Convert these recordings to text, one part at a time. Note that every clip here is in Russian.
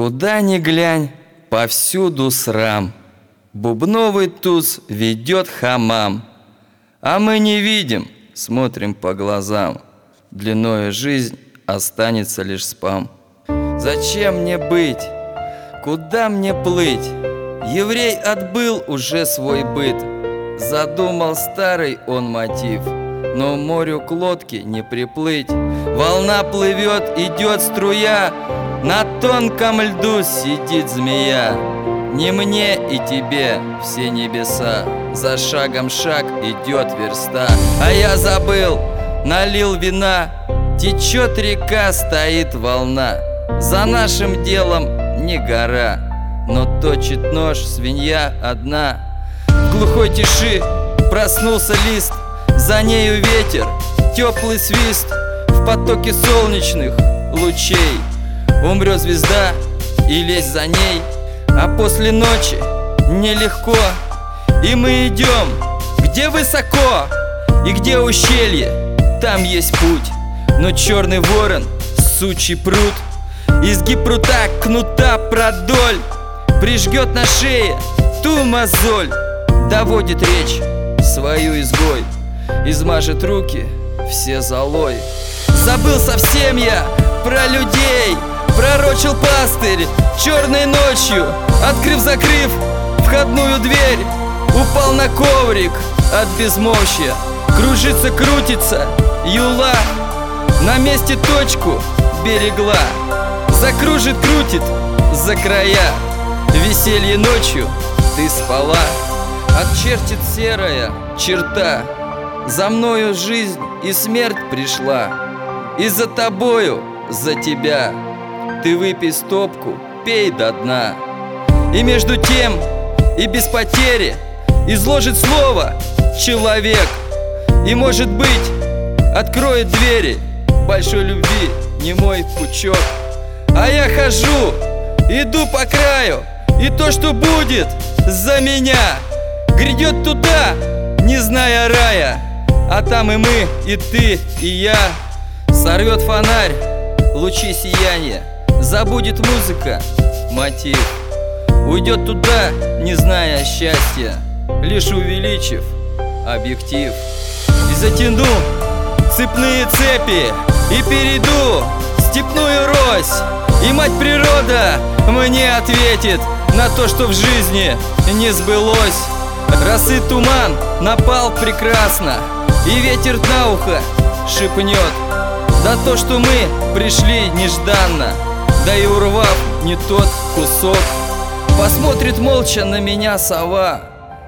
Куда ни глянь, повсюду срам. Бубновый туз ведет хамам. А мы не видим, смотрим по глазам. Длиною жизнь останется лишь спам. Зачем мне быть? Куда мне плыть? Еврей отбыл уже свой быт. Задумал старый он мотив, но морю к лодке не приплыть. Волна плывет, идет струя, на тонком льду сидит змея. Не мне и тебе все небеса, за шагом шаг идет верста. А я забыл, налил вина, течет река, стоит волна. За нашим делом не гора, но точит нож свинья одна. В глухой тиши проснулся лист, за нею ветер, теплый свист. В потоке солнечных лучей умрет звезда и лезь за ней. А после ночи нелегко, и мы идем, где высоко и где ущелье, там есть путь. Но черный ворон, сучий пруд, изгиб прута, кнута продоль, прижгет на шее ту мозоль. Доводит речь свою изгой, измажет руки все золой. Забыл совсем я про людей, пророчил пастырь черной ночью, открыв-закрыв входную дверь. Упал на коврик от безмолвия, кружится, крутится юла, на месте точку берегла. Закружит, крутит за края, веселье ночью ты спала. Отчертит серая черта, за мною жизнь и смерть пришла, и за тобою, за тебя. Ты выпей стопку, пей до дна. И между тем, и без потери изложит слово человек. И, может быть, откроет двери большой любви немой пучок. А я хожу, иду по краю, и то, что будет за меня, грядет туда, не зная рая. А там и мы, и ты, и я. Сорвет фонарь лучи сияния, забудет музыка мотив, уйдет туда, не зная счастья, лишь увеличив объектив. И затяну цепные цепи, и перейду степную рось, и мать природа мне ответит на то, что в жизни не сбылось. Росы туман напал прекрасно, и ветер на ухо шепнет: да то, что мы пришли нежданно, да и урвав не тот кусок. Посмотрит молча на меня сова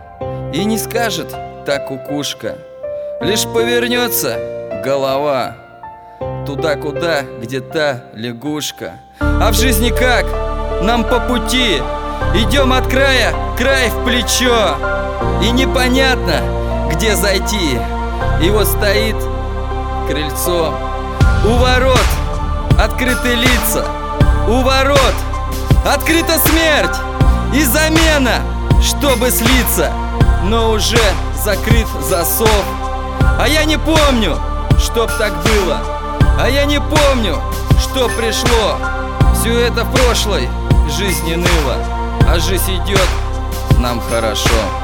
и не скажет так кукушка, лишь повернется голова туда, куда, где та лягушка. А в жизни как? Нам по пути, идем от края край в плечо, и непонятно, где зайти. И вот стоит крыльцо, у ворот открыты лица, у ворот открыта смерть и замена, чтобы слиться, но уже закрыт засов. А я не помню, чтоб так было, а я не помню, что пришло. Все это в прошлой жизни ныло, а жизнь идет нам хорошо.